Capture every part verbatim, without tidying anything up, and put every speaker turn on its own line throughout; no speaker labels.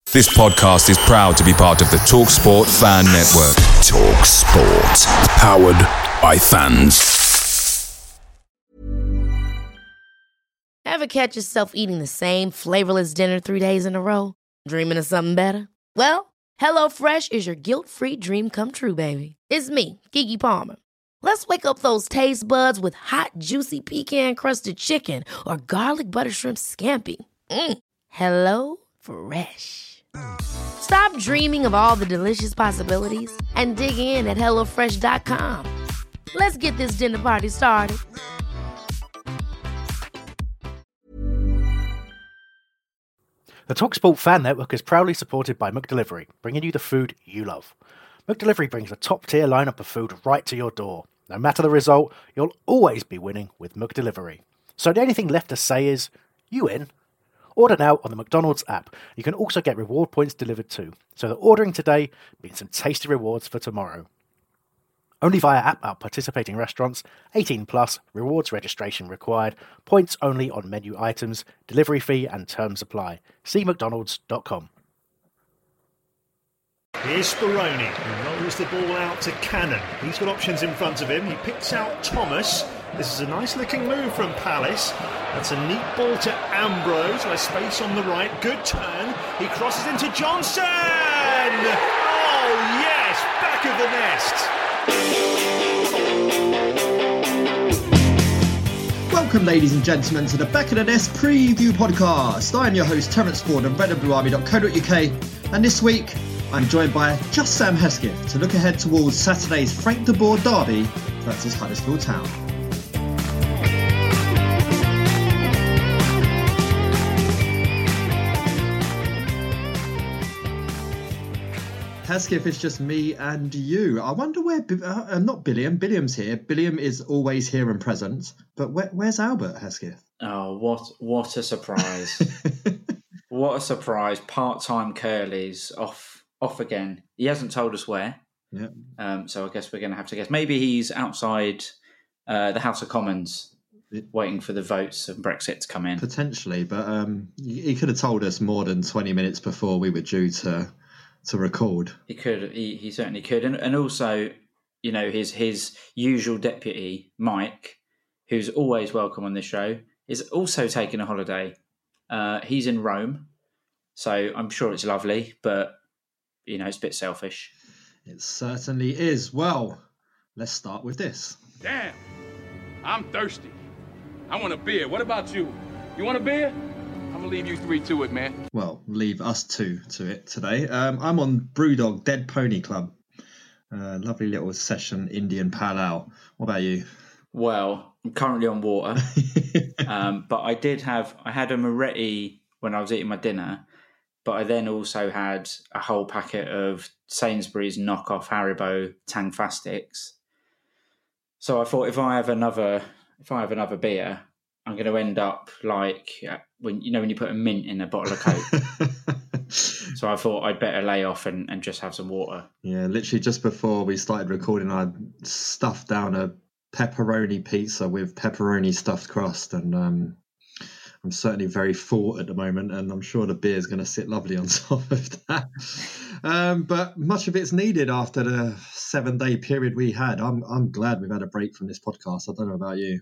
This podcast is proud to be part of the TalkSport Fan Network. TalkSport. Powered by fans.
Ever catch yourself eating the same flavorless dinner three days in a row? Dreaming of something better? Well, HelloFresh is your guilt-free dream come true, baby. It's me, Keke Palmer. Let's wake up those taste buds with hot, juicy pecan-crusted chicken or garlic butter shrimp scampi. Mm. Hello Fresh. Stop dreaming of all the delicious possibilities and dig in at hello fresh dot com. Let's get this dinner party started.
The TalkSport Fan Network is proudly supported by McDelivery, bringing you the food you love. McDelivery brings a top-tier lineup of food right to your door. No matter the result, you'll always be winning with McDelivery. So the only thing left to say is, you in? Order now on the McDonald's app. You can also get reward points delivered too. So that ordering today means some tasty rewards for tomorrow. Only via app at participating restaurants. eighteen plus, rewards registration required. Points only on menu items. Delivery fee and terms apply. See mcdonalds dot com.
Here's Speroni, who rolls the ball out to Cannon. He's got options in front of him. He picks out Thomas. This is a nice-looking move from Palace. That's a neat ball to Ambrose, with space on the right. Good turn. He crosses into Johnson! Oh, yes! Back of
the nest. Welcome, ladies and gentlemen, to the Back of the Nest preview podcast. I'm your host, Terence Ford of red and blue army dot co dot uk, and this week I'm joined by Just Sam Hesketh to look ahead towards Saturday's Frank de Boer derby versus Huddersfield Town. Hesketh, it's just me and you. I wonder where, uh, not Billiam, Billiam's here. Billiam is always here and present, but where, where's Albert, Hesketh?
Oh, what what a surprise. What a surprise. Part-time Curly's off off again. He hasn't told us where.
Yeah.
Um, so I guess we're going to have to guess. Maybe he's outside uh, the House of Commons it, waiting for the votes of Brexit to come in.
Potentially, but um, he could have told us more than twenty minutes before we were due to to record.
He could. He, he certainly could. And, and also, you know, his his usual deputy, Mike, who's always welcome on this show, is also taking a holiday. Uh, he's in Rome, so I'm sure it's lovely, but, you know, it's a bit selfish.
It certainly is. Well, let's start with this.
Damn, I'm thirsty. I want a beer. What about you? You want a beer? I'm going to leave you three to it, man.
Well, leave us two to it today. Um, I'm on Brewdog Dead Pony Club. Uh, lovely little session Indian Pale Ale. What about you?
Well, I'm currently on water. um, but I did have, I had a Moretti when I was eating my dinner, but I then also had a whole packet of Sainsbury's knockoff Haribo Tangfastics. So I thought if I have another, if I have another beer, I'm going to end up like when you know when you put a mint in a bottle of Coke. So I thought I'd better lay off and, and just have some water.
Yeah, literally just before we started recording, I stuffed down a pepperoni pizza with pepperoni stuffed crust, and um, I'm certainly very full at the moment, and I'm sure the beer is going to sit lovely on top of that. Um, but much of it's needed after the seven-day period we had. I'm I'm glad we've had a break from this podcast. I don't know about you.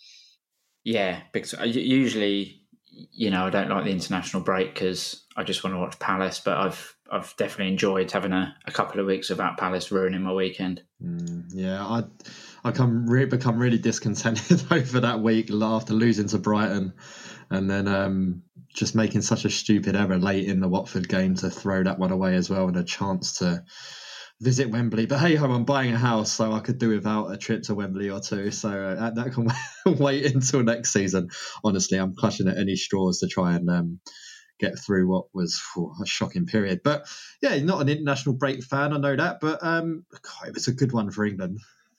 Yeah, because usually, you know, I don't like the international break because I just want to watch Palace, but I've I've definitely enjoyed having a, a couple of weeks without Palace ruining my weekend.
Mm, yeah, I I come re- become really discontented over that week after losing to Brighton, and then um, just making such a stupid error late in the Watford game to throw that one away as well, and a chance to visit Wembley. But hey ho, I'm buying a house, so I could do without a trip to Wembley or two. So uh, that can wait until next season. Honestly, I'm clutching at any straws to try and um, get through what was oh, a shocking period. But yeah, not an international break fan, I know that. But um, God, it was a good one for England.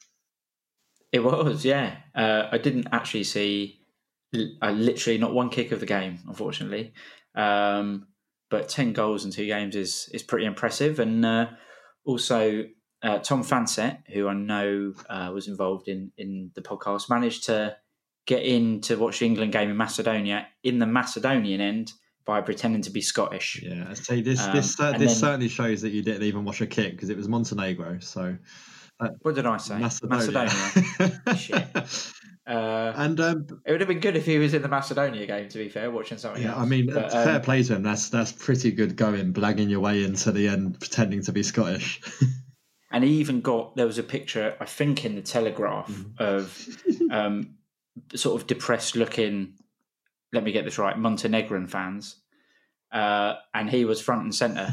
It was, yeah. Uh, I didn't actually see uh, literally not one kick of the game, unfortunately. Um, but ten goals in two games is is pretty impressive. And uh, also, uh, Tom Fansett, who I know uh, was involved in, in the podcast, managed to get in to watch the England game in Macedonia in the Macedonian end by pretending to be Scottish.
Yeah, I say this.
Um,
this uh,
and
this
then-
certainly shows that you didn't even watch a kick because it was Montenegro. So uh,
What did I say?
Macedonia.
Macedonia. Shit. Uh,
And um,
it would have been good if he was in the Macedonia game, to be fair, watching something
yeah,
else.
I mean,
But,
fair
um,
play to him. That's that's pretty good going, blagging your way into the end, pretending to be Scottish.
And he even got, there was a picture, I think, in the Telegraph of um, sort of depressed looking, let me get this right, Montenegrin fans. Uh, and he was front and centre.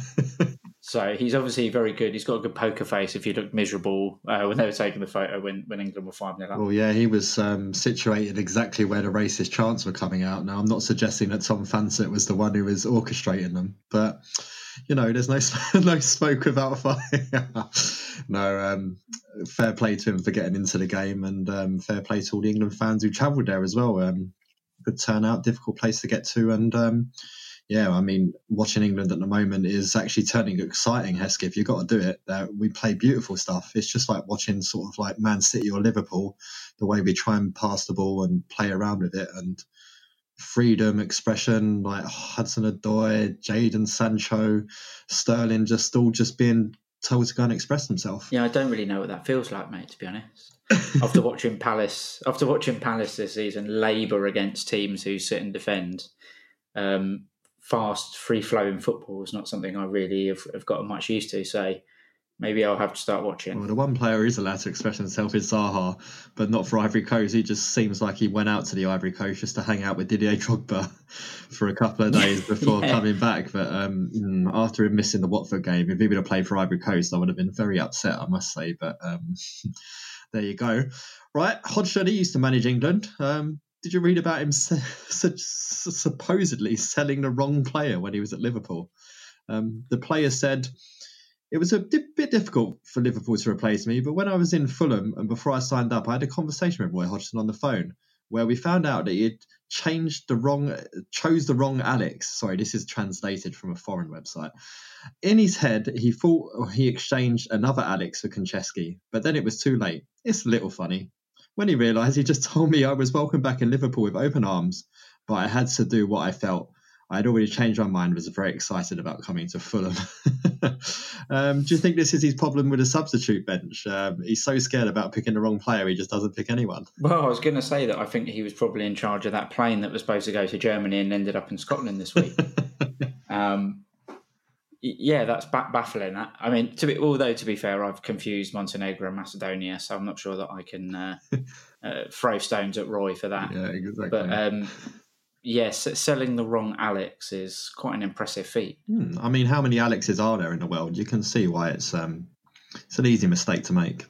So he's obviously very good. He's got a good poker face if you look miserable uh, when they were taking the photo when, when England were five nil up.
Well, yeah, he was um, situated exactly where the racist chants were coming out. Now, I'm not suggesting that Tom Fansett was the one who was orchestrating them, but, you know, there's no no smoke without fire. no, um, fair play to him for getting into the game, and um, fair play to all the England fans who travelled there as well. Um, good turnout, difficult place to get to, and um, yeah, I mean, watching England at the moment is actually turning exciting, Hesketh. You've got to do it. Uh, we play beautiful stuff. It's just like watching sort of like Man City or Liverpool, the way we try and pass the ball and play around with it, and freedom, expression, like Hudson-Odoi, Jadon Sancho, Sterling, just all just being told to go and express themselves.
Yeah, I don't really know what that feels like, mate, to be honest. After watching Palace, after watching Palace this season labour against teams who sit and defend, um, fast, free-flowing football is not something I really have, have gotten much used to. So maybe I'll have to start watching.
Well, the one player who is allowed to express himself is Zaha, but not for Ivory Coast. He just seems like he went out to the Ivory Coast just to hang out with Didier Drogba for a couple of days before
Yeah.
coming back. But um, after him missing the Watford game, if he would have played for Ivory Coast, I would have been very upset, I must say. But um, there you go. Right, Hodgson, he used to manage England. Um, did you read about him su- su- supposedly selling the wrong player when he was at Liverpool? Um, the player said, "It was a di- bit difficult for Liverpool to replace me, but when I was in Fulham and before I signed up, I had a conversation with Roy Hodgson on the phone where we found out that he had changed the wrong, chose the wrong Alex. Sorry, this is translated from a foreign website. In his head, he thought he exchanged another Alex for Konchesky, but then it was too late. It's a little funny. When he realised, he just told me I was welcome back in Liverpool with open arms, but I had to do what I felt. I had already changed my mind, was very excited about coming to Fulham." um, do you think this is his problem with the substitute bench? Um, he's so scared about picking the wrong player, he just doesn't pick anyone.
Well, I was going to say that I think he was probably in charge of that plane that was supposed to go to Germany and ended up in Scotland this week. um, y- yeah, that's ba- baffling. I I mean, to be, although to be fair, I've confused Montenegro and Macedonia, so I'm not sure that I can uh, uh, throw stones at Roy for that.
Yeah, exactly.
But um, yes, selling the wrong Alex is quite an impressive feat.
Hmm, I mean, how many Alexes are there in the world? You can see why it's um, it's an easy mistake to make.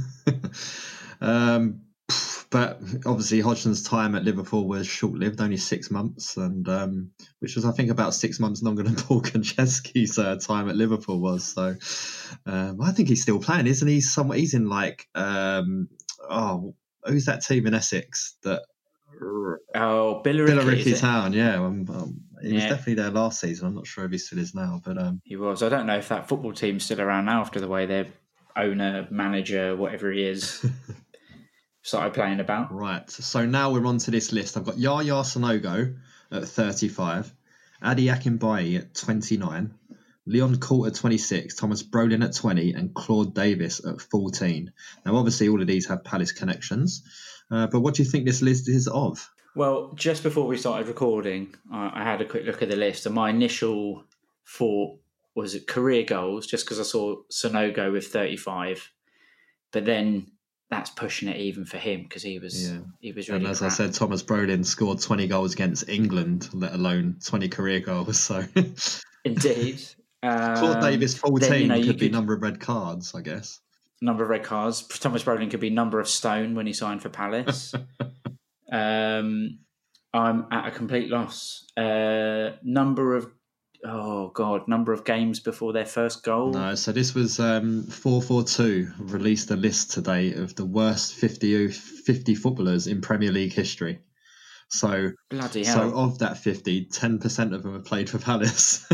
um, but obviously, Hodgson's time at Liverpool was short-lived, only six months, and um, which was, I think, about six months longer than Paul Konchesky's uh, time at Liverpool was. So um, I think he's still playing, isn't he? Somewhere he's in like um, oh, who's that team in Essex that?
Oh, Billericay,
Billericay
is it?
Town, yeah. Um, um, he was
Yeah.
definitely there last season. I'm not sure if he still is now, but um,
He was. I don't know if that football team's still around now after the way their owner, manager, whatever he is, started playing about.
right. So now we're on to this list. I've got Yaya Sanogo at thirty-five, Adi Akinbaye at twenty-nine, Leon Court at twenty-six, Thomas Brolin at twenty, and Claude Davis at fourteen. Now, obviously, all of these have Palace connections, uh, but what do you think this list is of?
Well, just before we started recording, I, I had a quick look at the list, and my initial thought was it career goals, just because I saw Sonogo with thirty-five, but then that's pushing it even for him because he was
Yeah.
he was really
And as
crap.
I said, Thomas Brolin scored twenty goals against England, let alone twenty career goals. So
Indeed.
Claude
Um,
Davis, fourteen,
then, you know, you
could be
could-
number of red cards, I guess.
Number of red cards. Thomas Brolin could be number of stone when he signed for Palace. um, I'm at a complete loss. Uh, number of oh god, number of games before their first goal.
No, so this was um, four forty-two released a list today of the worst fifty, fifty footballers in Premier League history. So,
Bloody
so
hell!
of that fifty, ten percent of them have played for Palace.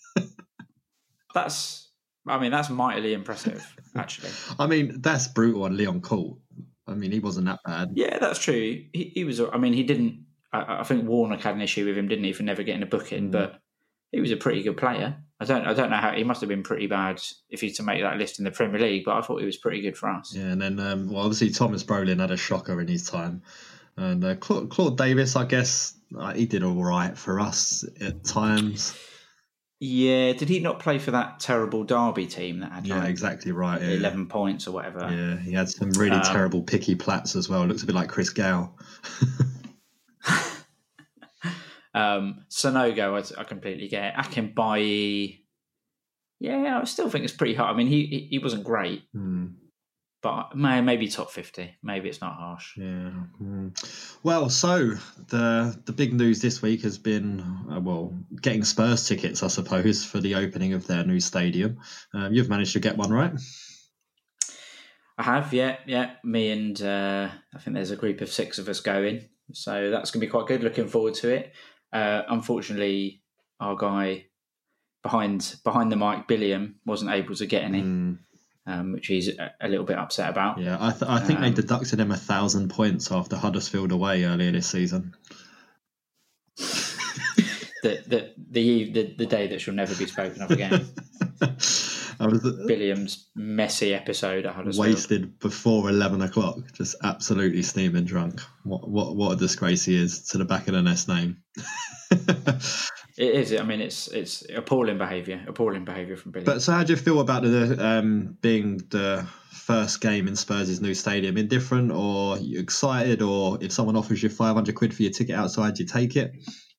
That's I mean that's mightily impressive, actually.
I mean, that's brutal on Leon Court. I mean, he wasn't that bad.
Yeah, that's true. He, he was. I mean, he didn't. I, I think Warnock had an issue with him, didn't he, for never getting a booking?
Mm.
But he was a pretty good player. I don't I don't know how he must have been pretty bad if he's to make that list in the Premier League, but I thought he was pretty good for us.
Yeah, and then um, well, obviously Thomas Brolin had a shocker in his time, and uh, Claude, Claude Davis, I guess uh, he did all right for us at times.
Yeah, did he not play for that terrible Derby team that had
yeah,
like
exactly right, yeah.
eleven points or whatever?
Yeah, he had some really um, terrible picky plats as well. Looks a bit like Chris Gale.
um, Sonogo, I, I completely get. Akinbaye, yeah, I still think it's pretty hard. I mean, he he, he wasn't great,
hmm.
but maybe top fifty. Maybe it's not harsh.
Yeah. Hmm. Well, so the the big news this week has been uh, well, getting Spurs tickets, I suppose, for the opening of their new stadium. Um, you've managed to get one, right?
I have, yeah, yeah. Me and uh, I think there's a group of six of us going, so that's going to be quite good. Looking forward to it. Uh, unfortunately, our guy behind behind the mic, Billiam, wasn't able to get any, mm. um, which he's a, a little bit upset about.
Yeah, I, th- I think um, they deducted him a thousand points after Huddersfield away earlier this season.
the, the the the the day that shall never be spoken of again. I was uh, Billiam's messy episode at Huddersfield.
Wasted before eleven o'clock, just absolutely steaming drunk. What what what a disgrace he is to the back of the nest name.
It is. I mean, it's it's appalling behaviour. Appalling behaviour from Billy.
But so, how do you feel about the um, being the first game in Spurs' new stadium? Indifferent, or you excited, or if someone offers you five hundred quid for your ticket outside, you take it?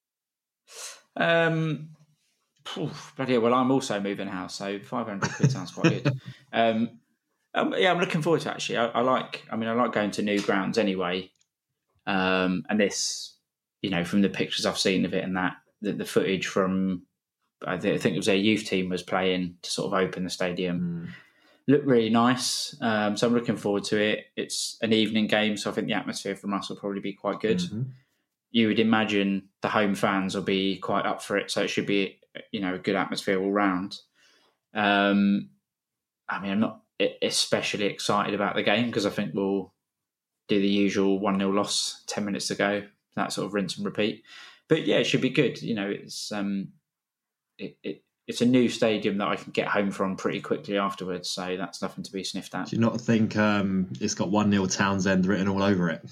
Um. But yeah, well, I'm also moving house, so five hundred quid sounds quite good. Um, um, yeah, I'm looking forward to it, actually. I, I like. I mean, I like going to new grounds anyway. Um, and this, you know, from the pictures I've seen of it and that. The, the footage from, I think it was their youth team was playing to sort of open the stadium. Mm. Looked really nice. Um, so I'm looking forward to it. It's an evening game, so I think the atmosphere from us will probably be quite good. Mm-hmm. You would imagine the home fans will be quite up for it, so it should be, you know, a good atmosphere all round. Um, I mean, I'm not especially excited about the game because I think we'll do the usual one nil loss, ten minutes to go, that sort of rinse and repeat. But yeah, it should be good. You know, it's um, it, it it's a new stadium that I can get home from pretty quickly afterwards. So that's nothing to be sniffed at.
Do you not think um, it's got one nil Townsend written all over it?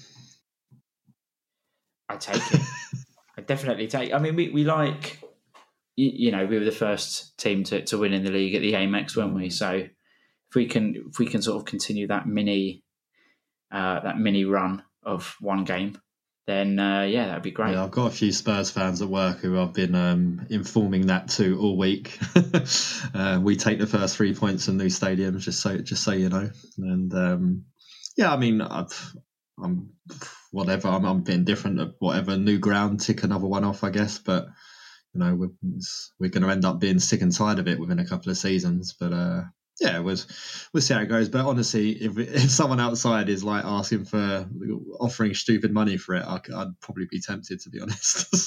I take it. I definitely take. I mean, we we like, you, you know, we were the first team to, to win in the league at the Amex, weren't we? So if we can if we can sort of continue that mini uh, that mini run of one game. Then, uh, yeah, that'd be great.
Yeah, I've got a few Spurs fans at work who I've been um, informing that to all week. uh, we take the first three points in new stadiums, just so just so you know. And um, yeah, I mean, I've, I'm whatever. I'm, I'm being different at whatever new ground. Tick another one off, I guess. But you know, we're, we're going to end up being sick and tired of it within a couple of seasons. But uh, yeah, it was, we'll see how it goes. But honestly, if, if someone outside is like asking for, offering stupid money for it, I, I'd probably be tempted, to be honest.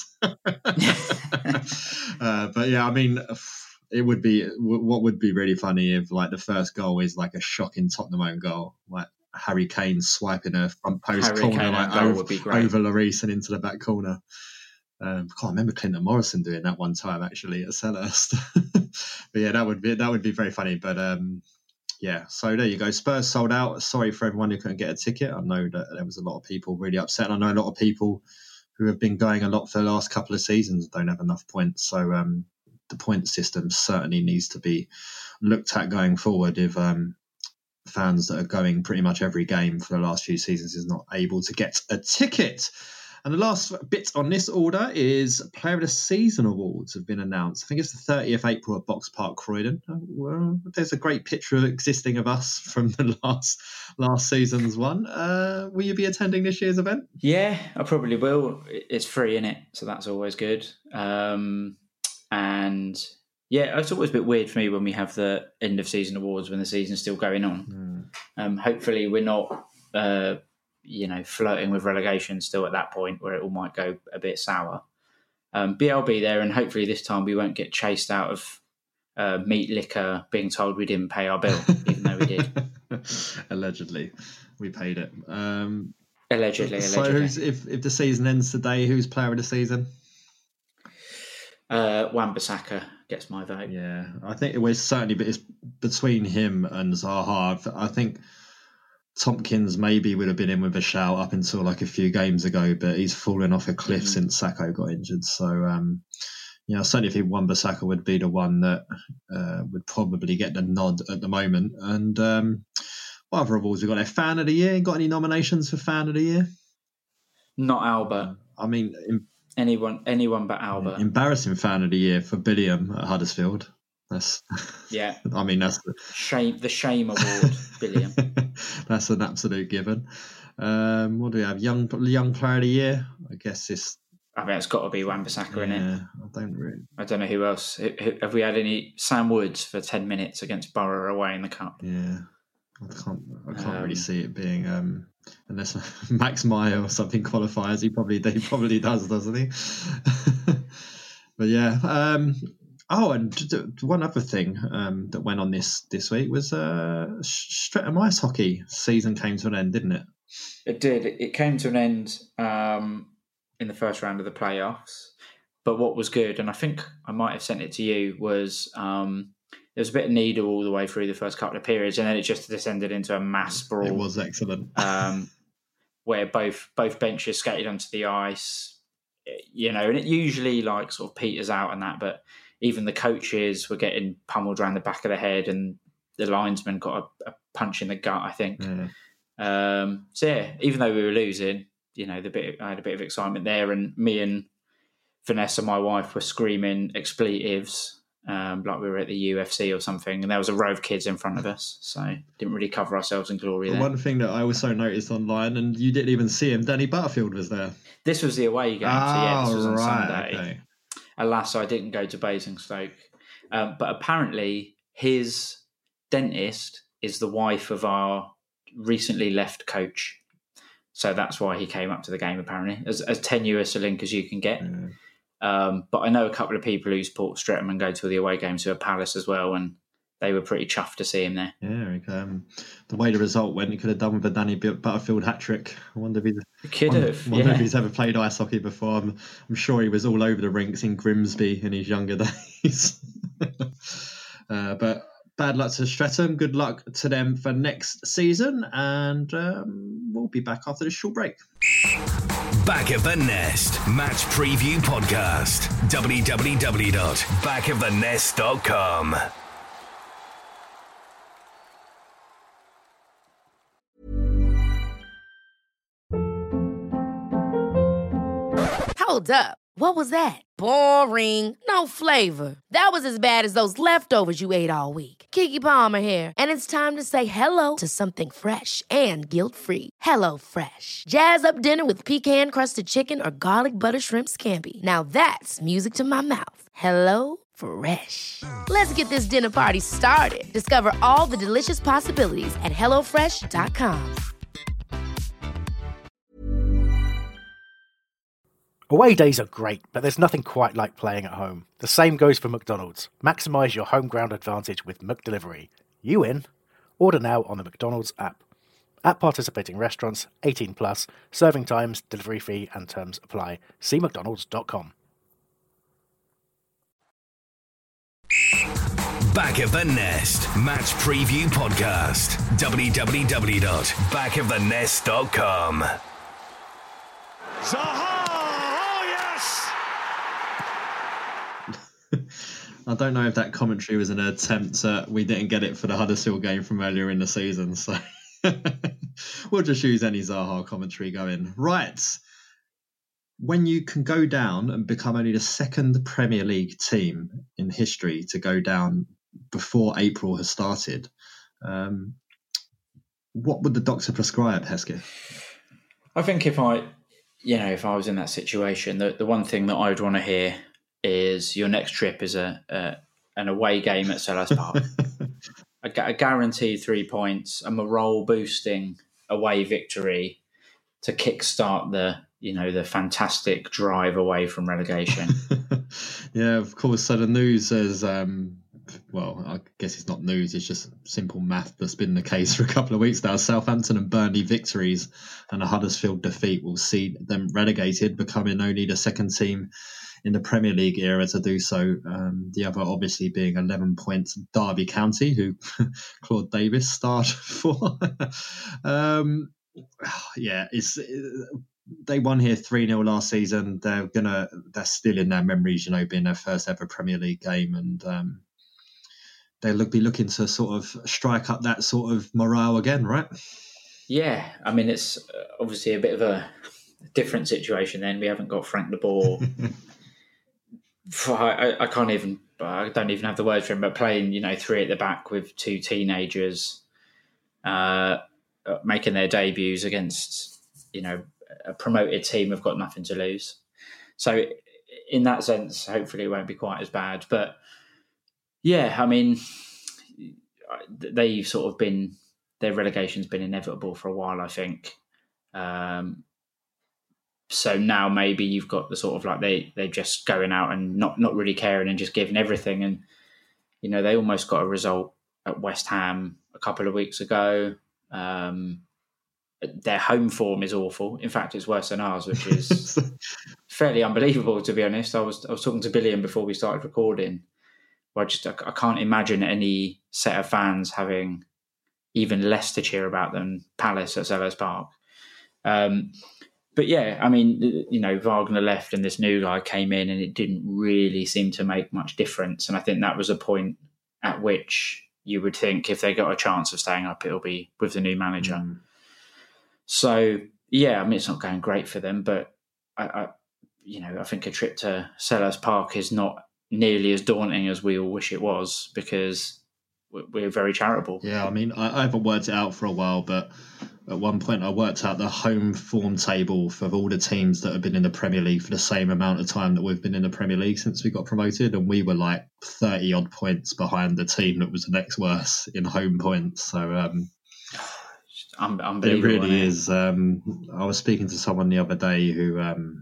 uh, but yeah, I mean, it would be, what would be really funny if like the first goal is like a shocking Tottenham own goal, like Harry Kane swiping a front post
Harry
corner
Kane
like over, over Lloris and into the back corner. Um, I can't remember Clinton Morrison doing that one time actually at Selhurst. But yeah, that would be that would be very funny. But um, yeah, so there you go. Spurs sold out. Sorry for everyone who couldn't get a ticket. I know that there was a lot of people really upset. And I know a lot of people who have been going a lot for the last couple of seasons don't have enough points. So um, the point system certainly needs to be looked at going forward if um, fans that are going pretty much every game for the last few seasons is not able to get a ticket. And the last bit on this order is Player of the Season awards have been announced. I think it's the thirtieth of April at Box Park, Croydon. Well, there's a great picture existing of us from the last last season's one. Uh, will you be attending this year's event?
Yeah, I probably will. It's free, isn't it? So that's always good. Um, and yeah, it's always a bit weird for me when we have the end of season awards when the season's still going on. Mm. Um, hopefully we're not... Uh, you know, flirting with relegation still at that point where it all might go a bit sour. Um, but I'll be there, and hopefully this time we won't get chased out of uh, meat liquor being told we didn't pay our bill, even though we did.
Allegedly, we paid it. Um,
allegedly,
so
allegedly.
Who's, if, if the season ends today, who's player of the season?
Uh, Wan-Bissaka gets my vote.
Yeah, I think it was certainly, but it's between him and Zaha. I think Tompkins maybe would have been in with a shout up until like a few games ago, but he's fallen off a cliff mm-hmm. since Sakho got injured. So, um, yeah, certainly think Wan-Bissaka would be the one that uh, would probably get the nod at the moment. And um, what other awards we got there? Fan of the Year? Got any nominations for Fan of the Year?
Not Albert.
I mean, in,
anyone, anyone but Albert.
Embarrassing Fan of the Year for Billiam at Huddersfield. That's
yeah.
I mean, that's the
shame. The shame award, Billiam.
That's an absolute given. Um, what do we have? Young, young player of the year. I guess it's.
I mean, it's got to be Wan-Bissaka,
Yeah,
innit?
I don't really.
I don't know who else. Have we had any Sam Woods for ten minutes against Borough away in the cup?
Yeah, I can't. I can't
Um,
really see it being um, unless Max Meyer or something qualifies. He probably he probably does, doesn't he? But yeah. Um, oh, and one other thing um, that went on this this week was uh, Streatham ice hockey season came to an end, didn't it?
It did. It came to an end um, in the first round of the playoffs. But what was good, and I think I might have sent it to you, was um, there was a bit of needle all the way through the first couple of periods, and then it just descended into a mass brawl.
It was excellent.
um, where both both benches skated onto the ice, you know, and it usually like sort of peters out and that, but even the coaches were getting pummeled around the back of the head, and the linesman got a, a punch in the gut, I think.
Yeah.
Um, so yeah, even though we were losing, you know, the bit I had a bit of excitement there, and me and Vanessa, my wife, were screaming expletives um, like we were at the U F C or something, and there was a row of kids in front of us, so didn't really cover ourselves in glory there.
One thing that I also noticed online, and you didn't even see him, Danny Butterfield was there.
This was the away game,
oh,
so yeah, this was on
right,
Sunday.
Okay.
Alas, I didn't go to Basingstoke, um, but apparently his dentist is the wife of our recently left coach, so that's why he came up to the game. Apparently, as, as tenuous a link as you can get.
Yeah.
Um, but I know a couple of people who support Streatham and go to the away games who are Palace as well, and they were pretty chuffed to see him there.
Yeah, um, the way the result went, he could have done with a Danny Butterfield hat trick. I wonder if he's
He could
wonder,
have.
wonder
yeah.
if he's ever played ice hockey before. I'm, I'm sure he was all over the rinks in Grimsby in his younger days. uh, but bad luck to Streatham. Good luck to them for next season, and um, we'll be back after this short break.
Back of the Nest Match Preview Podcast. w w w dot back of the nest dot com.
Hold up. What was that? Boring. No flavor. That was as bad as those leftovers you ate all week. Keke Palmer here, and it's time to say hello to something fresh and guilt-free. Hello Fresh. Jazz up dinner with pecan-crusted chicken or garlic butter shrimp scampi. Now that's music to my mouth. Hello Fresh. Let's get this dinner party started. Discover all the delicious possibilities at hello fresh dot com.
Away days are great, but there's nothing quite like playing at home. The same goes for McDonald's. Maximise your home ground advantage with McDelivery. You in? Order now on the McDonald's app. At participating restaurants, eighteen plus, serving times, delivery fee and terms apply. See mcdonalds dot com.
Back of the Nest Match Preview Podcast. w w w dot back of the nest dot com.
Zaha!
I don't know if that commentary was an attempt at, we didn't get it for the Huddersfield game from earlier in the season, so we'll just use any Zaha commentary going. Right. When you can go down and become only the second Premier League team in history to go down before April has started, um, what would the doctor prescribe, Hesketh?
I think if I, you know, if I was in that situation, the, the one thing that I would want to hear is your next trip is a, a an away game at Selhurst Park. a, a guaranteed three points, a morale boosting away victory to kickstart the you know the fantastic drive away from relegation.
Yeah, of course. So the news is, um, well, I guess it's not news. It's just simple math that's been the case for a couple of weeks now. Southampton and Burnley victories and a Huddersfield defeat will see them relegated, becoming only the second team in the Premier League era to do so. Um, the other obviously being eleven points Derby County, who Claude Davis starred for. um, yeah, it's they won here three nil last season. They're gonna they're still in their memories, you know, being their first ever Premier League game, and um, they'll look, be looking to sort of strike up that sort of morale again, right?
Yeah, I mean, it's obviously a bit of a different situation then. We haven't got Frank de Boer. I, I can't even, I don't even have the words for him, but playing, you know, three at the back with two teenagers uh, making their debuts against, you know, a promoted team who've got nothing to lose. So in that sense, hopefully it won't be quite as bad. But yeah, I mean, they've sort of been, their relegation's been inevitable for a while, I think. Um, so now maybe you've got the sort of like they, they're just going out and not, not really caring and just giving everything. And, you know, they almost got a result at West Ham a couple of weeks ago. Um, their home form is awful. In fact, it's worse than ours, which is fairly unbelievable, to be honest. I was I was talking to Billiam before we started recording. Where I just I, I can't imagine any set of fans having even less to cheer about than Palace at Selhurst Park. Um, but yeah, I mean, you know, Wagner left and this new guy came in, and it didn't really seem to make much difference. And I think that was a point at which you would think if they got a chance of staying up, it'll be with the new manager. Mm. So yeah, I mean, it's not going great for them, but I, I, you know, I think a trip to Selhurst Park is not nearly as daunting as we all wish it was, because we're very charitable.
Yeah, I mean, I, I haven't worked it out for a while, but at one point I worked out the home form table for all the teams that have been in the Premier League for the same amount of time that we've been in the Premier League since we got promoted, and we were like thirty odd points behind the team that was the next worst in home points. So um,
unbelievable.
It really is. Um, I was speaking to someone the other day who um,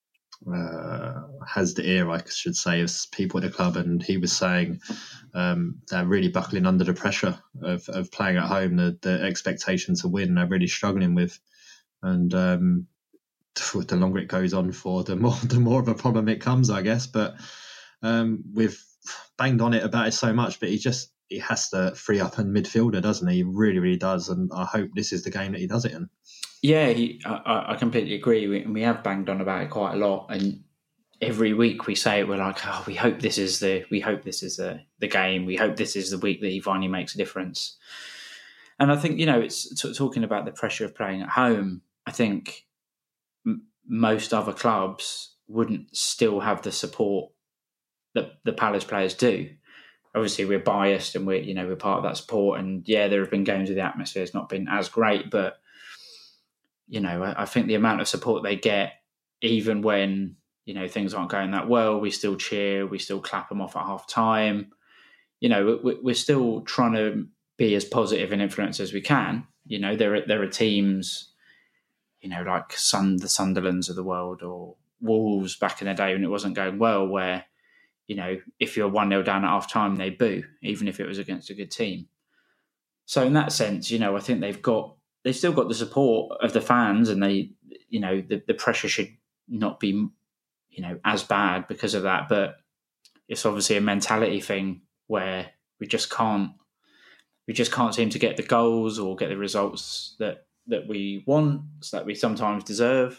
uh, has the ear, I should say, of people at the club, and he was saying um, they're really buckling under the pressure of, of playing at home. The, the expectation to win, they're really struggling with, and um, the longer it goes on for, the more the more of a problem it comes, I guess. But um, we've banged on it about it so much, but he just he has to free up a midfielder, doesn't he? He really, really does, and I hope this is the game that he does it in.
Yeah, he, I, I completely agree. We, we have banged on about it quite a lot, and every week we say it. We're like, oh, we hope this is the we hope this is the the game. We hope this is the week that he finally makes a difference. And I think, you know, it's t- talking about the pressure of playing at home. I think m- most other clubs wouldn't still have the support that the Palace players do. Obviously, we're biased, and we're you know we're part of that support. And yeah, there have been games where the atmosphere has not been as great, but you know, I, I think the amount of support they get, even when you know things aren't going that well, we still cheer, we still clap them off at half time. You know, we, we're still trying to be as positive an influence as we can. You know, there are there are teams, you know, like Sun, the Sunderlands of the world, or Wolves back in the day when it wasn't going well, where you know, if you're one nil down at half time, they boo, even if it was against a good team. So in that sense, you know, I think they've got, they've still got the support of the fans, and they, you know, the, the pressure should not be, you know, as bad because of that. But it's obviously a mentality thing where we just can't, we just can't seem to get the goals or get the results that, that we want, that we sometimes deserve.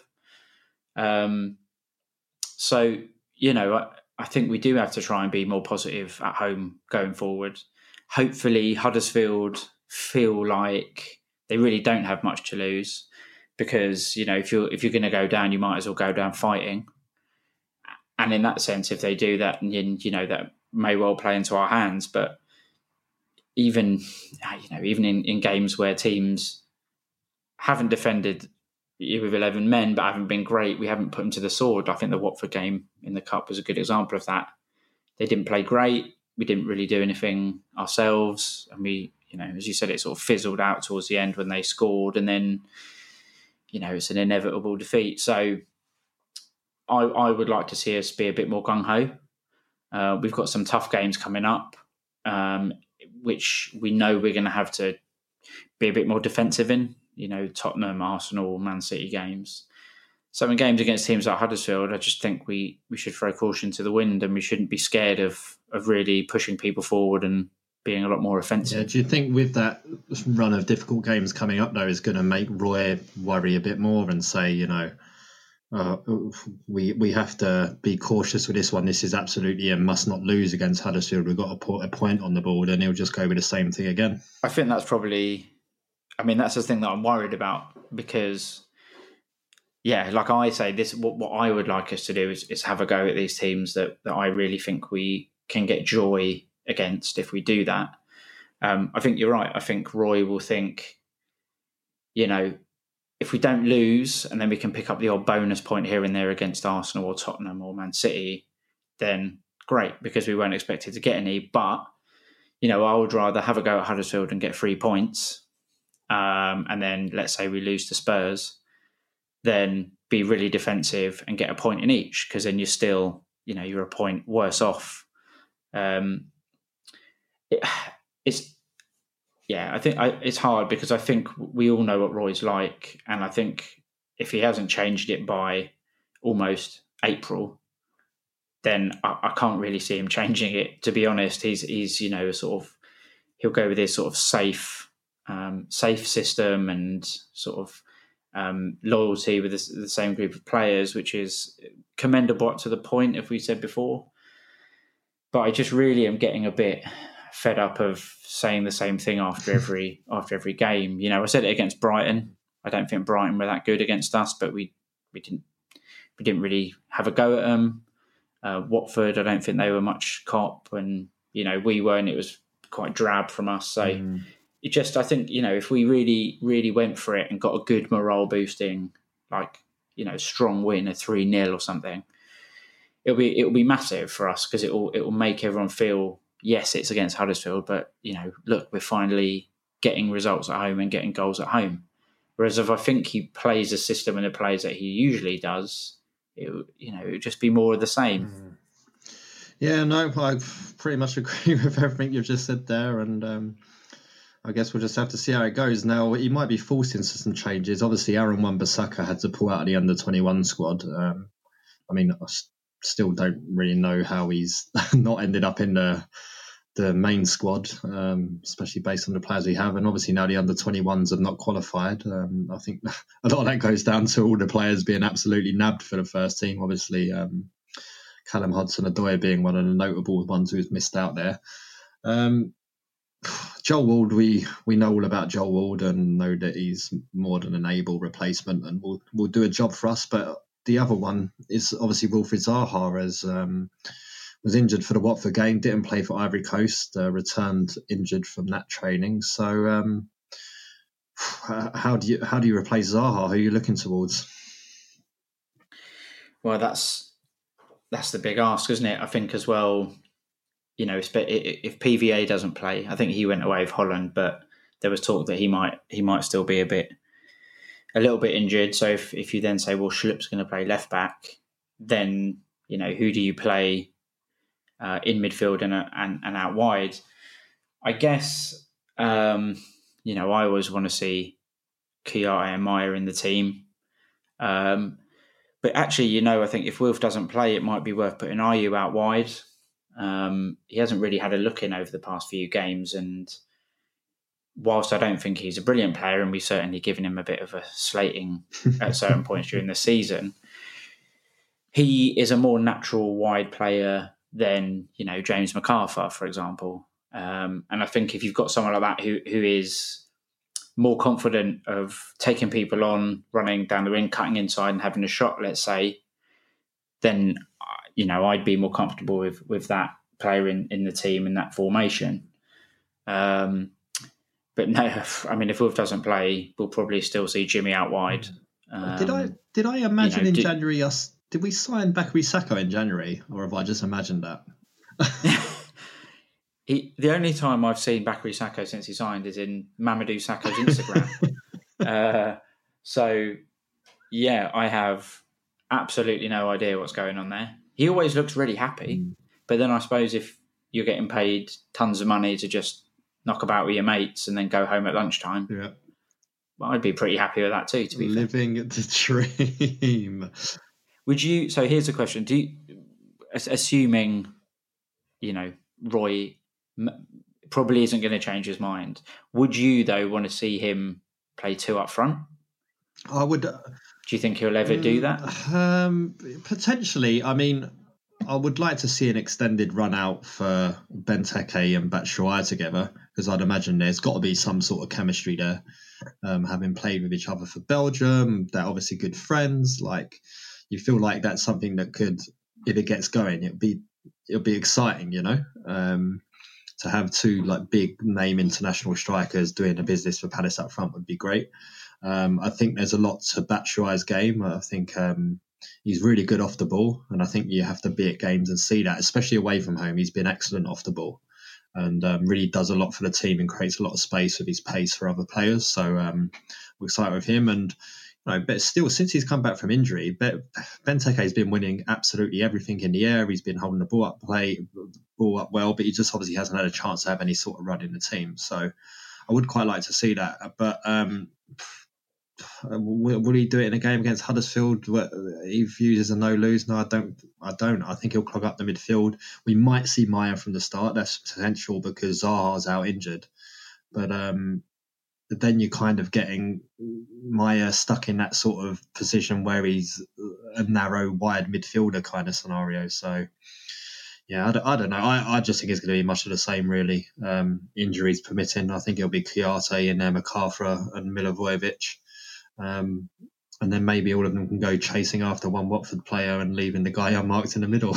Um, so, you know, I, I think we do have to try and be more positive at home going forward. Hopefully Huddersfield feel like they really don't have much to lose, because, you know, if you're, if you're going to go down, you might as well go down fighting. And in that sense, if they do that, and you know, that may well play into our hands. But even, you know, even in, in games where teams haven't defended with eleven men but haven't been great, we haven't put them to the sword. I think the Watford game in the Cup was a good example of that. They didn't play great. We didn't really do anything ourselves. And we, you know, as you said, it sort of fizzled out towards the end when they scored. And then, you know, it's an inevitable defeat. So I, I would like to see us be a bit more gung-ho. Uh, we've got some tough games coming up, um, which we know we're going to have to be a bit more defensive in. You know, Tottenham, Arsenal, Man City games. So in games against teams like Huddersfield, I just think we, we should throw caution to the wind, and we shouldn't be scared of of really pushing people forward and being a lot more offensive.
Yeah, do you think with that run of difficult games coming up, though, is going to make Roy worry a bit more and say, you know, uh, we we have to be cautious with this one. This is absolutely a must not lose against Huddersfield. We've got to put a point on the board, and he'll just go with the same thing again.
I think that's probably, I mean, that's the thing that I'm worried about, because, yeah, like I say, this what, what I would like us to do is, is have a go at these teams that, that I really think we can get joy against if we do that. Um, I think you're right. I think Roy will think, you know, if we don't lose and then we can pick up the odd bonus point here and there against Arsenal or Tottenham or Man City, then great, because we weren't expected to get any. But, you know, I would rather have a go at Huddersfield and get three points. Um, and then let's say we lose to Spurs, then be really defensive and get a point in each, because then you're still, you know, you're a point worse off. Um, it, it's, yeah, I think I, it's hard, because I think we all know what Roy's like. And I think if he hasn't changed it by almost April, then I, I can't really see him changing it, to be honest. He's, he's, you know, sort of, he'll go with this sort of safe, um, safe system and sort of um, loyalty with the, the same group of players, which is commendable up to the point, if we said before. But I just really am getting a bit fed up of saying the same thing after every after every game. You know, I said it against Brighton. I don't think Brighton were that good against us, but we we didn't we didn't really have a go at them. Uh, Watford, I don't think they were much cop, and you know we weren't. It was quite drab from us. So mm. it just, I think, you know, if we really really went for it and got a good morale boosting, like, you know, strong win, a three nil or something, it'll be it'll be massive for us, because it will it will make everyone feel, yes, it's against Huddersfield, but, you know, look, we're finally getting results at home and getting goals at home. Whereas if I think he plays a system and the plays that he usually does, it, you know, it would just be more of the same.
Mm. Yeah, no, I pretty much agree with everything you've just said there, and um, I guess we'll just have to see how it goes. Now, he might be forced into some changes. Obviously, Aaron Wan-Bissaka had to pull out of the under twenty-one squad. Um, I mean, I still don't really know how he's not ended up in the the main squad, um, especially based on the players we have. And obviously now the under twenty-ones have not qualified. Um, I think a lot of that goes down to all the players being absolutely nabbed for the first team. Obviously, um, Callum Hudson-Odoi being one of the notable ones who's missed out there. Um, Joel Ward, we we know all about Joel Ward and know that he's more than an able replacement and will will do a job for us. But the other one is obviously Wilfried Zaha, as um, was injured for the Watford game, didn't play for Ivory Coast, uh, returned injured from that training. So um, how do you how do you replace Zaha? Who are you looking towards?
Well, that's that's the big ask, isn't it? I think as well. You know, if P V A doesn't play, I think he went away with Holland, but there was talk that he might he might still be a bit, a little bit injured. So if, if you then say, well, Schlupp's going to play left back, then, you know, who do you play uh, in midfield and, and and out wide? I guess, um, you know, I always want to see Kouyaté and Maya in the team. Um, but actually, you know, I think if Wilf doesn't play, it might be worth putting Ayew out wide. Um, he hasn't really had a look in over the past few games, and whilst I don't think he's a brilliant player, and we've certainly given him a bit of a slating at certain points during the season, he is a more natural wide player than, you know, James McArthur, for example. Um, and I think if you've got someone like that who who is more confident of taking people on, running down the wing, cutting inside and having a shot, let's say, then, you know, I'd be more comfortable with, with that player in, in the team in that formation. Um, but no, I mean, if Wolf doesn't play, we'll probably still see Jimmy out wide. Um,
did I did I imagine you know,
in
did,
January
us did we sign Bakary Sakho in January, or have I just imagined that?
he the only time I've seen Bakary Sakho since he signed is in Mamadou Sakho's Instagram. uh, so yeah, I have absolutely no idea what's going on there. He always looks really happy, mm. but then I suppose if you're getting paid tons of money to just knock about with your mates and then go home at lunchtime,
yeah.
I'd be pretty happy with that too, to be
living
fair.
the dream.
Would you? So here's a question: Do you, assuming, you know, Roy probably isn't going to change his mind, would you though want to see him play two up front?
I would.
Do you think he'll ever do that?
Um, potentially. I mean, I would like to see an extended run out for Benteke and Batshuayi together, because I'd imagine there's got to be some sort of chemistry there, um, having played with each other for Belgium. They're obviously good friends. Like, you feel like that's something that could, if it gets going, it'll be it'll be exciting, you know. Um, to have two like big name international strikers doing a business for Palace up front would be great. Um, I think there's a lot to Batshuayi's game. I think um, he's really good off the ball, and I think you have to be at games and see that, especially away from home. He's been excellent off the ball, and um, really does a lot for the team and creates a lot of space with his pace for other players. So um, we're excited with him. And you know, but still, since he's come back from injury, Benteke has been winning absolutely everything in the air. He's been holding the ball up, play ball up well, but he just obviously hasn't had a chance to have any sort of run in the team. So I would quite like to see that, but. Um, Will, will he do it in a game against Huddersfield? What he views as a no-lose? No, I don't. I don't. I think he'll clog up the midfield. We might see Maya from the start. That's potential because Zaha's out injured. But um, then you're kind of getting Maya stuck in that sort of position where he's a narrow, wide midfielder kind of scenario. So, yeah, I don't, I don't know. I, I just think it's going to be much of the same, really. Um, injuries permitting. I think it'll be Kouyaté in there, McArthur and Milivojevic. Um, and then maybe all of them can go chasing after one Watford player and leaving the guy unmarked in the middle.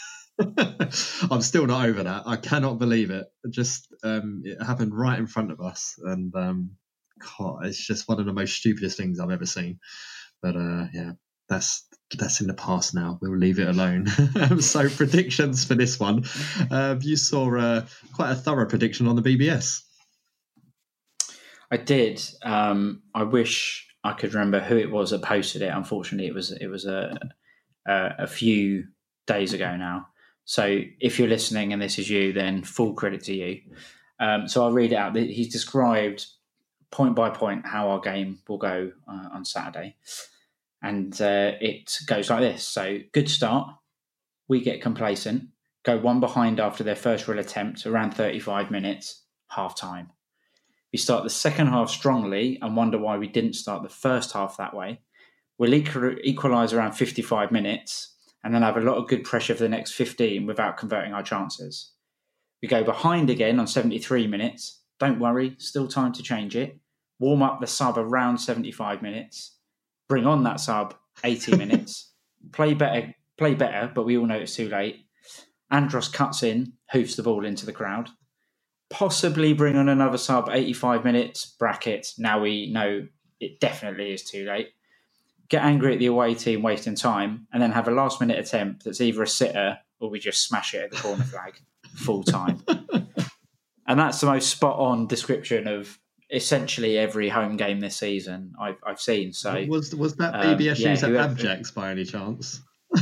I'm still not over that. I cannot believe it. It just um, it happened right in front of us, and um, God, it's just one of the most stupidest things I've ever seen. But uh, yeah, that's that's in the past now. We'll leave it alone. So predictions for this one. Uh, you saw uh, quite a thorough prediction on the B B S.
I did. Um, I wish I could remember who it was that posted it. Unfortunately, it was it was a a, a few days ago now. So if you're listening and this is you, then full credit to you. Um, so I'll read it out. He's described point by point how our game will go uh, on Saturday. And uh, it goes like this. So good start. We get complacent. Go one behind after their first real attempt, around thirty-five minutes, half time. We start the second half strongly and wonder why we didn't start the first half that way. We'll equalise around fifty-five minutes and then have a lot of good pressure for the next fifteen without converting our chances. We go behind again on seventy-three minutes. Don't worry, still time to change it. Warm up the sub around seventy-five minutes. Bring on that sub, eighty minutes. Play better, play better, but we all know it's too late. Andros cuts in, hoofs the ball into the crowd. Possibly bring on another sub, eighty-five minutes, bracket. Now we know it definitely is too late. Get angry at the away team wasting time, and then have a last minute attempt that's either a sitter or we just smash it at the corner flag full time. And that's the most spot on description of essentially every home game this season I've, I've seen. So
was was that
um,
B B S
yeah,
used at
whoever,
Abjects by any chance?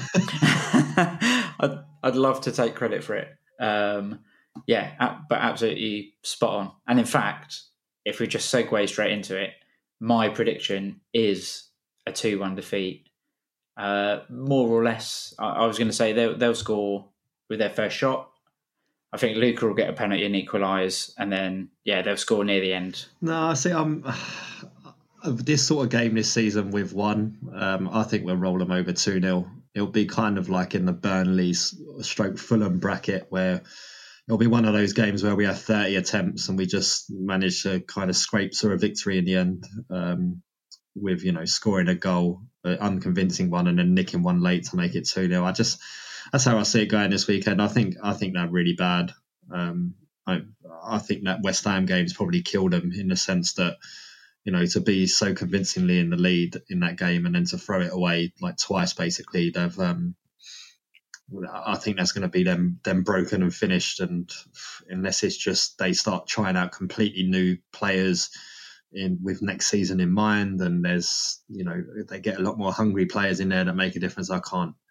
I'd, I'd love to take credit for it. Um, yeah, but absolutely spot on. And in fact, if we just segue straight into it, my prediction is a two one defeat. Uh, more or less, I, I was going to say they'll, they'll score with their first shot. I think Luca will get a penalty and equalise, and then, yeah, they'll score near the end.
No, I see, um, this sort of game this season we've won, um, I think we'll roll them over two nil. It'll be kind of like in the Burnley stroke Fulham bracket where it'll be one of those games where we have thirty attempts and we just manage to kind of scrape through a victory in the end, um, with, you know, scoring a goal, an unconvincing one, and then nicking one late to make it two nil. I just... That's how I see it going this weekend. I think I think they're really bad. Um, I I think that West Ham game's probably killed them in the sense that, you know, to be so convincingly in the lead in that game and then to throw it away like twice, basically, they've. Um, I think that's going to be them them broken and finished. And unless it's just they start trying out completely new players in with next season in mind, and there's, you know, they get a lot more hungry players in there that make a difference. I can't.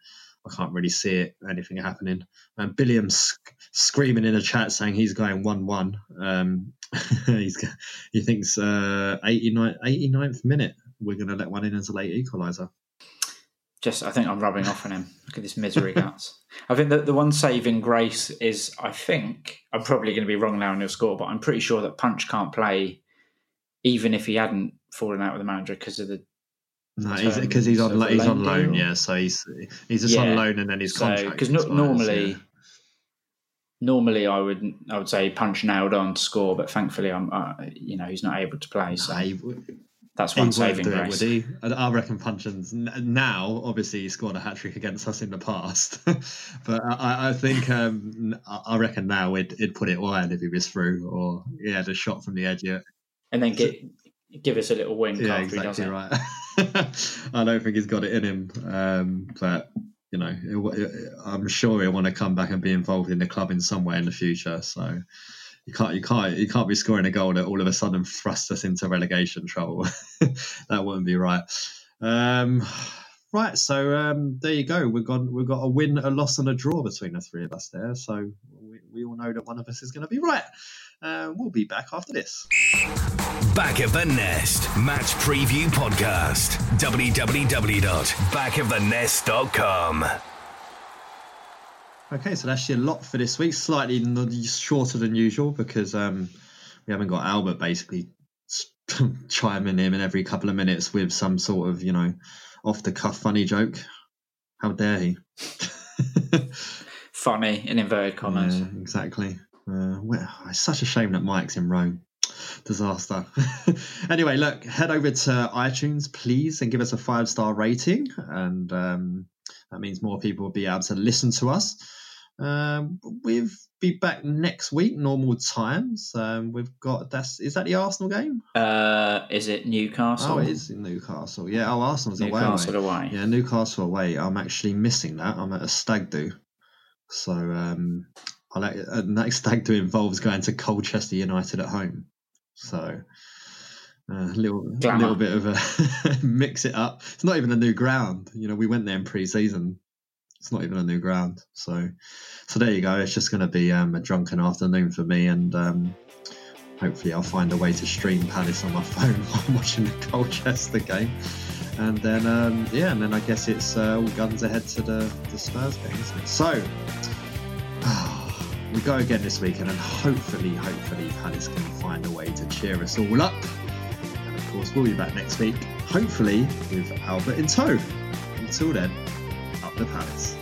I can't really see it anything happening. And Billiam's sc- screaming in a chat saying he's going one one. Um, he's he thinks uh, eighty-ninth, eighty-ninth minute we're going to let one in as a late equaliser.
Just, I think I'm rubbing off on him. Look at this misery guts. I think that the one saving grace is, I think, I'm probably going to be wrong now on your score, but I'm pretty sure that Punch can't play even if he hadn't fallen out with the manager because of the
No, because he's, he's on he's on loan,
deal.
yeah. So he's he's just yeah. on loan, and then his contract.
Because so, no, normally, yeah. normally I would I would say Punch nailed on to score, but thankfully I'm uh, you know he's not able to play. So he, that's one saving grace. Would he?
I reckon Punch's now. Obviously, he scored a hat trick against us in the past, but I, I think um, I reckon now it'd, it'd put it wide if he was through, or he had a shot from the edge. Yeah,
and then get. Give us a little wink
yeah,
after
exactly
he does it.
Right. I don't think he's got it in him, um, but you know, it, it, I'm sure he'll want to come back and be involved in the club in some way in the future. So you can't, you can't, you can't be scoring a goal that all of a sudden thrusts us into relegation trouble. That wouldn't be right. Um, right, so um, there you go. We've got we've got a win, a loss, and a draw between the three of us there. So we, we all know that one of us is going to be right. Uh, we'll be back after this.
Back of the Nest Match Preview Podcast. w w w dot back of the nest dot com.
Okay, so that's your lot for this week. Slightly shorter than usual because um, we haven't got Albert basically chiming in every couple of minutes with some sort of, you know, off-the-cuff funny joke. How dare he?
Funny, in inverted commas.
Yeah, exactly. Uh, well, it's such a shame that Mike's in Rome. Disaster. Anyway, look, head over to iTunes, please, and give us a five-star rating. And um, that means more people will be able to listen to us. Um, we'll be back next week, normal times. Um, we've got, that's, is that the Arsenal game?
Uh, is it Newcastle?
Oh, it is in Newcastle. Yeah, oh, Arsenal's away.
Newcastle away.
Yeah, Newcastle away. I'm actually missing that. I'm at a stag do. So, um... Like, uh, next stag do involves going to Colchester United at home, so a uh, little Glamour. little bit of a mix it up. It's not even a new ground, you know. We went there in pre-season. It's not even a new ground, so so there you go. It's just going to be um, a drunken afternoon for me, and um, hopefully I'll find a way to stream Palace on my phone while I'm watching the Colchester game, and then um, yeah, and then I guess it's uh, all guns ahead to the, the Spurs game, isn't it? So. We go again this weekend, and hopefully, hopefully, Palace can find a way to cheer us all up. And of course, we'll be back next week, hopefully with Albert in tow. Until then, up the Palace.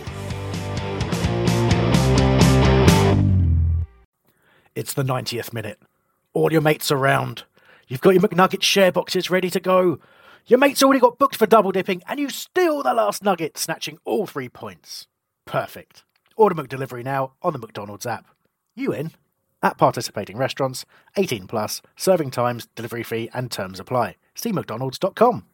It's the ninetieth minute. All your mates around. You've got your McNugget share boxes ready to go. Your mate's already got booked for double dipping, and you steal the last nugget, snatching all three points. Perfect. Order McDelivery now on the McDonald's app. You in? At participating restaurants, eighteen plus, serving times, delivery fee and terms apply. See mcdonalds dot com.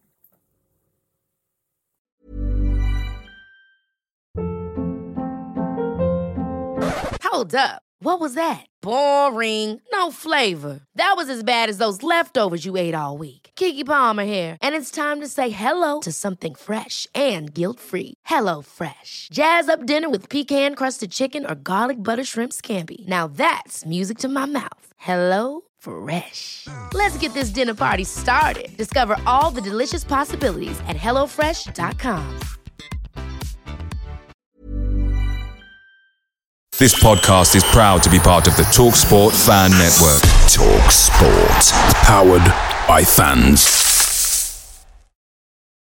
Hold up. What was that? Boring. No flavor. That was as bad as those leftovers you ate all week. Keke Palmer here, and it's time to say hello to something fresh and guilt-free. Hello Fresh. Jazz up dinner with pecan-crusted chicken or garlic butter shrimp scampi. Now that's music to my mouth. Hello Fresh. Let's get this dinner party started. Discover all the delicious possibilities at hello fresh dot com.
This podcast is proud to be part of the TalkSport Fan Network. TalkSport. Powered by fans.